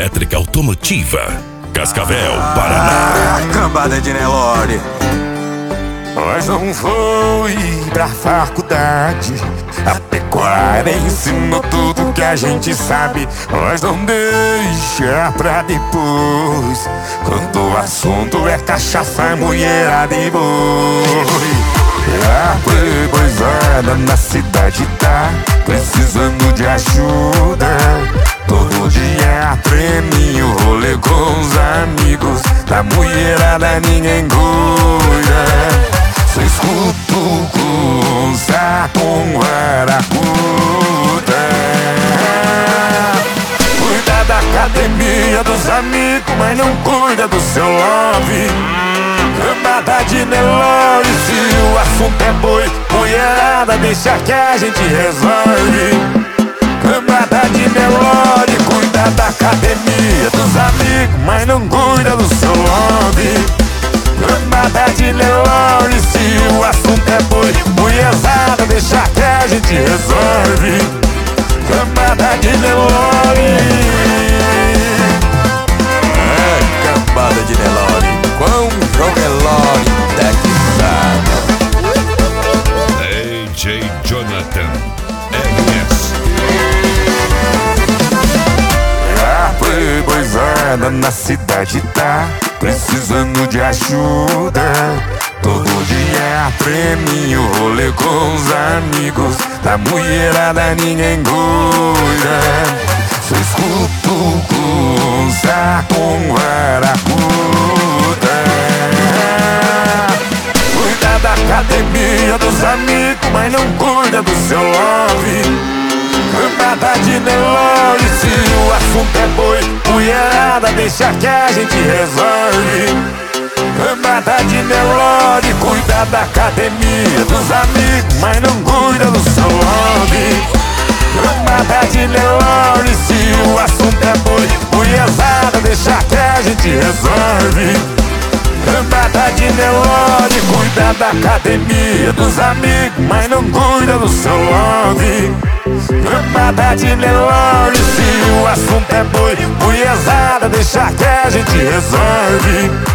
elétrica automotiva. Cascavel, Paraná. Cambada de Nelore. Nós não foi pra faculdade, a pecuária ensinou tudo que a gente sabe. Nós não deixa pra depois, quando o assunto é cachaça, mulherada e boi. A playboyzada na cidade tá precisando de ajuda. Todo dia prêmio, rolê com os amigos. Da mulherada ninguém cuida. Só escuto coisa com varacuda. Cuida da academia dos amigos, mas não cuida do seu love. Cambada de Nelore, se o assunto é boi, mulherada, deixa que a gente resolve. Cambada de Nelore, cuida da academia dos amigos, mas não cuida do seu love. Cambada de Nelore, se o assunto é boi, mulherada, deixa que a gente resolve. Cambada de Nelore. Cambada de Nelore. Quão João Nelore, Texana. DJ Jonathan RS. A playboyzada na cidade tá precisando de ajuda. Todo dia prêmio, rolê com os amigos. Da mulherada ninguém cuida. Só escuto coisa com varacuda. Cuida da academia dos amigos, mas não cuida do seu love. Cambada de Nelore, se o assunto é boi, mulherada, deixa que a gente resolve. Cambada de Nelore, cuida da academia dos amigos, mas não cuida do seu love. Cambada de Nelore, se o assunto é boi, mulherada, deixa que a gente resolve. Cambada de Nelore, cuida da academia dos amigos, mas não cuida do seu love. Cambada de Nelore, se o assunto é boi, mulherada, deixa que a gente resolve.